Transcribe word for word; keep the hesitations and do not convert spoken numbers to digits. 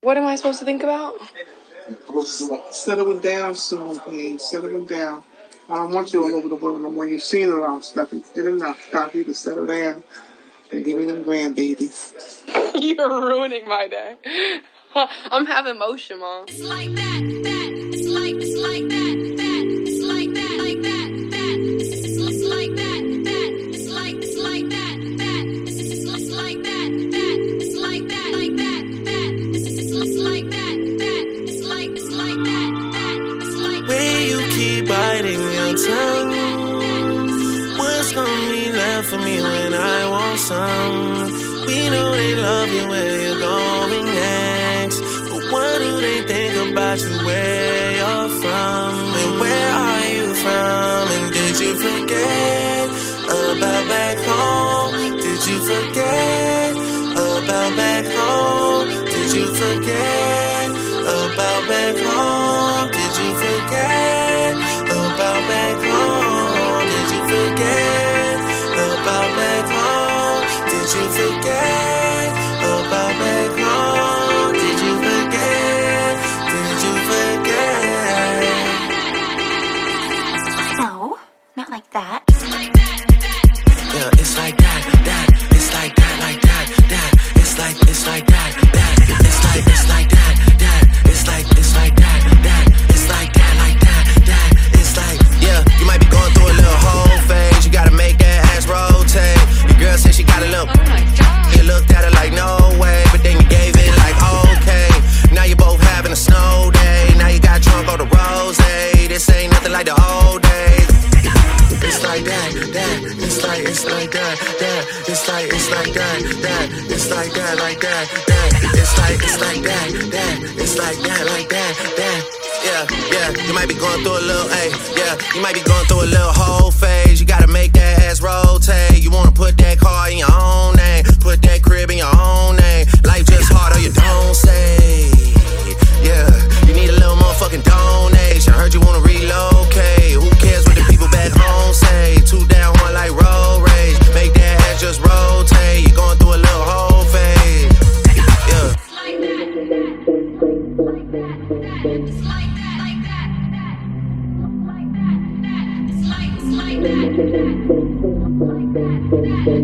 What am I supposed to think about? Settle it down soon, please. Settle it down. I don't want you all over the world no more. You've seen a lot of stuff. It's good enough. Stop you to settle down and give me them grandbabies. You're ruining my day. I'm having motion, Mom. It's like that, that. It's like, it's like that, that. It's like that, like that, that. It's, it's, it's like that, that. It's like, it's like that, that. It's, it's, it's like that, that. It's like that, like that, that. It's, it's, it's like that, that. It's like, it's like that, that. It's like. When you keep biting your tongue, what's gonna be left for me when I want some? We know they love you where you're going next, but what do they think about you, where you're from? And where are you from? And did you forget about back home? Did you forget about back home? Did you forget about back home? Did you forget about back home? Did you forget about back home? Did you forget about back home? Did you forget? Did you forget? No, not like that. Yeah, it's like that, that. It's like that, like that, that. It's like, it's like that, that. It's like, it's like that, that. It's like, it's like that, that. It's like that, like that, that. It's like, yeah, you might be going through a little whole phase. You gotta make that ass rotate. Your girl said she got a little. Oh my God. You looked at her like no way, but then you gave it like okay. Now you both having a snow day. Now you got drunk on the rose. This ain't nothing like the old days. It's like that, that. It's like, it's like that, that. It's like, it's like that, that. It's like that, like that, that. It's like, it's like that, that. It's like that, like that, that. Yeah, yeah. You might be going through a little, hey, yeah. You might be going through a little whole phase. You gotta make that ass rotate. You wanna put that car in your own name, put that crib in your own name. Life just hard or you don't say. Yeah, you need a little motherfucking donation. Heard you wanna relocate. Who cares what the people back home say? Two down, one like road rage. Make that ass just rotate. You going through a little whole phase. Yeah. It's like that, like that, that. Like that, that. It's like, it's like that, that.